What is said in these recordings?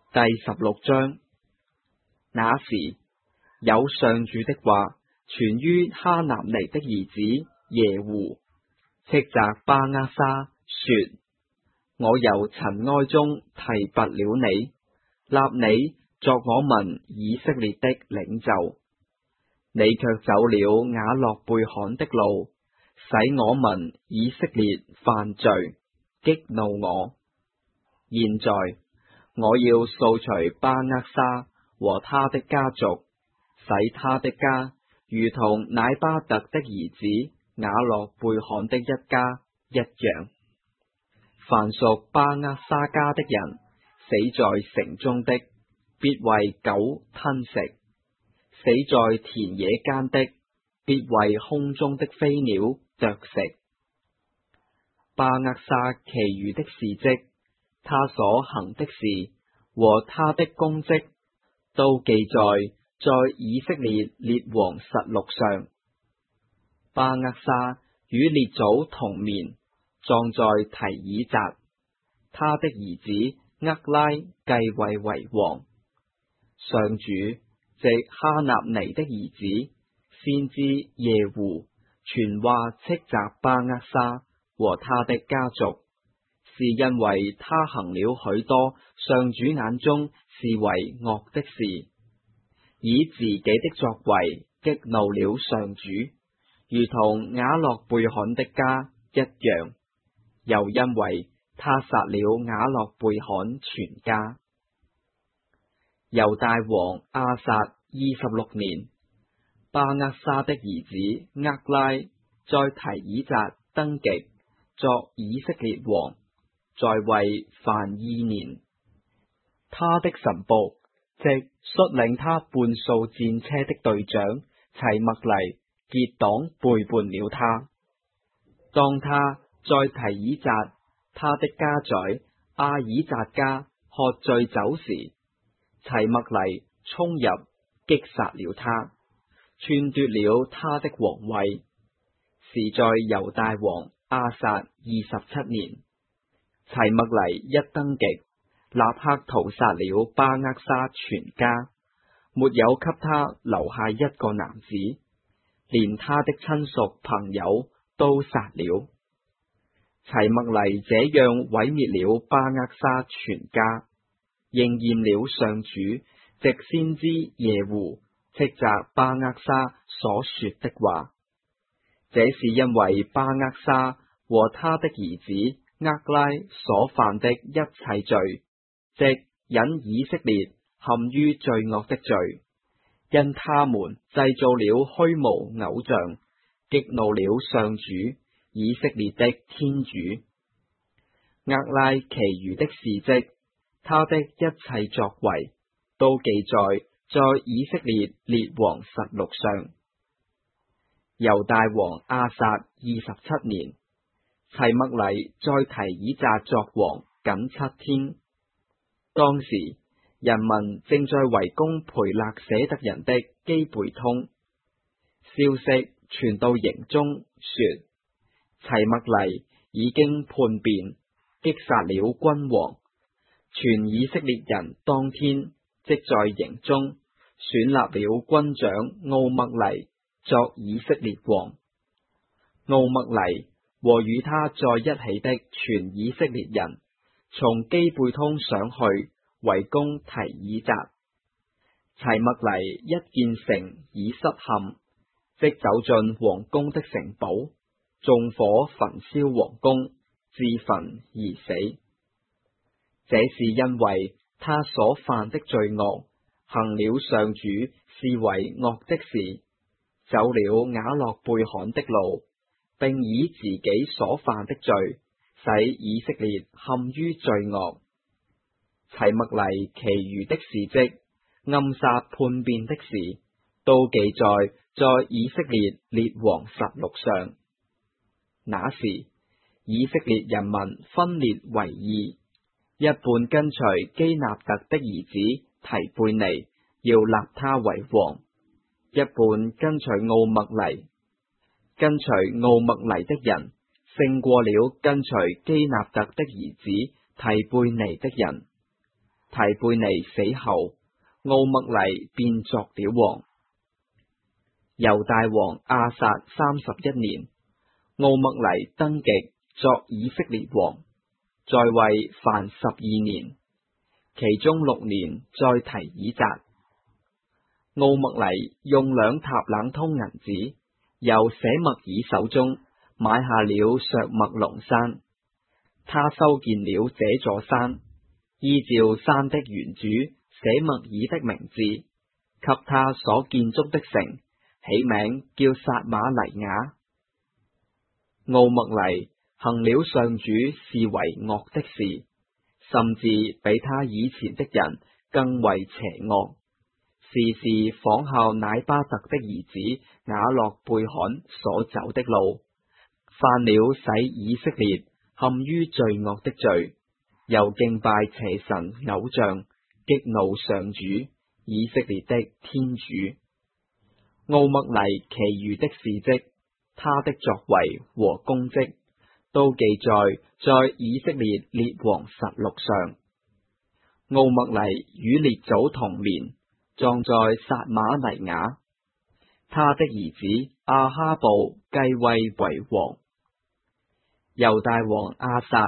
第16章。那時，有上主的話傳於哈納尼的兒子耶胡，斥責巴厄沙說：我由塵埃中提拔了你，立你作我民以色列的領袖，你卻走了雅洛貝罕的路，使我民以色列犯罪，激怒我。現在我要掃除巴厄沙和他的家族，使他的家如同乃巴特的兒子雅洛貝罕的一家一樣。凡屬巴厄沙家的人，死在城中的，必為狗吞食；死在田野間的，必為空中的飛鳥啄食。巴厄沙其餘的事蹟，他所行的事和他的功績，都記載在以色列列王實錄上。巴厄沙與列祖同眠，葬在提爾扎，他的兒子厄拉繼位為王。上主藉哈納尼的兒子先知耶胡傳話斥責巴厄沙和他的家族，是因為他行了許多上主眼中視為惡的事，以自己的作為激怒了上主，如同雅洛貝罕的家一樣，又因為他殺了雅洛貝罕全家。猶大王亞撒26年，巴厄沙的兒子厄拉在提爾扎登基作以色列王，在位凡2年。他的臣僕即率領他半數戰車的隊長齊麥黎結黨背叛了他。當他在提爾扎他的家宰阿爾扎家喝醉酒時，齊麥黎衝入擊殺了他，篡奪了他的王位。是在猶大王亞撒27年，齊麥黎一登基，立刻屠殺了巴厄沙全家，沒有給他留下一個男子，連他的親屬朋友都殺了。齊麥黎這樣毀滅了巴厄沙全家，應驗了上主藉先知耶胡斥責巴厄沙所說的話。這是因為巴厄沙和他的兒子厄拉所犯的一切罪，即引以色列陷於罪惡的罪，因他們製造了虛無偶像，激怒了上主以色列的天主。厄拉其餘的事蹟，他的一切作為，都記載在以色列列王實錄上。猶大王亞撒27年，齊麥黎在提爾扎作王僅7天。當時人民正在圍攻培勒舍特人的基貝通，消息傳到營中，說齊麥黎已經叛變，擊殺了君王。全以色列人當天即在營中選立了軍長奧麥黎作以色列王。奧麥黎和與他在一起的全以色列人，從基貝通上去圍攻提爾扎。齊麥黎一見城已失陷，即走進王宮的城堡，縱火焚燒王宮，自焚而死。這是因為他所犯的罪惡，行了上主視為惡的事，走了雅洛貝罕的路，並以自己所犯的罪，使以色列陷於罪惡。齊麥黎其餘的事蹟，暗殺叛變的事，都記載在以色列列王實錄上。那時，以色列人民分裂為二，一半跟隨基納特的兒子提貝尼，要立他為王；一半跟隨奧麥黎。跟隨奧麥黎的人，勝過了跟隨基納特的兒子提貝尼的人。 提貝尼死後，奧麥黎便作了王。猶大王亞撒31年，奧麥黎登基作以色列王，在位凡12年，其中6年在提以扎。奧麥黎用2塔冷通銀子，由舍麥爾手中買下了削麥龍山。他修建了這座山，依照山的原主舍麥爾的名字，給他所建築的城起名叫撒瑪黎雅。奧麥黎行了上主視為惡的事，甚至比他以前的人更為邪惡，時時仿效乃巴特的兒子雅洛貝罕所走的路，犯了使以色列陷於罪惡的罪，又敬拜邪神偶像，激怒上主以色列的天主。奧麥黎其餘的事蹟，他的作為和功績，都記載在以色列列王實錄上。奧麥黎與列祖同年，葬在撒瑪黎雅。他的兒子阿哈布繼位為王。猶大王亞撒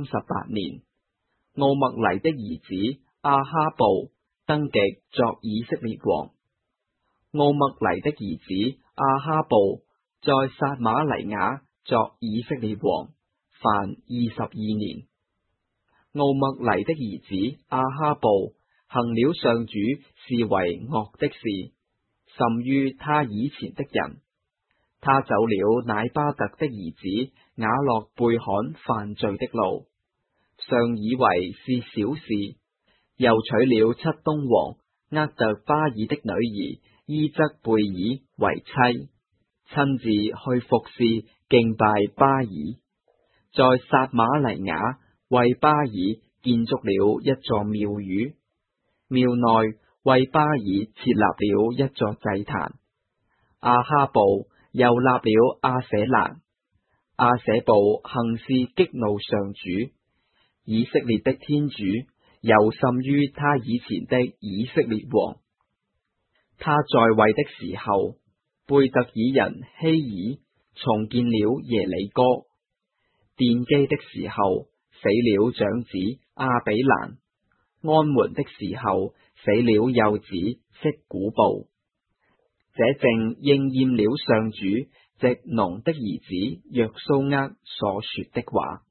38年，奧麥黎的兒子阿哈布登基作以色列王。奧麥黎的兒子阿哈布在撒瑪黎雅作以色列王，凡22年。奧麥黎的兒子阿哈布行了上主視為惡的事，甚於他以前的人。他走了乃巴特的兒子雅洛貝罕犯罪的路，尚以為是小事，又娶了漆冬王厄特巴爾的女兒伊則貝爾為妻，親自去服侍敬拜巴爾，在撒瑪黎雅為巴爾建築了一座廟宇，廟內為巴爾設立了一座祭壇。阿哈布又立了阿舍蘭。阿舍布行事激怒上主以色列的天主，又甚於他以前的以色列王。他在位的時候，貝特爾人希爾重建了耶里哥。奠基的時候，死了長子亞比蘭。安門的時候，死了幼子色古布。這正應驗了上主藉農的兒子約蘇厄所說的話。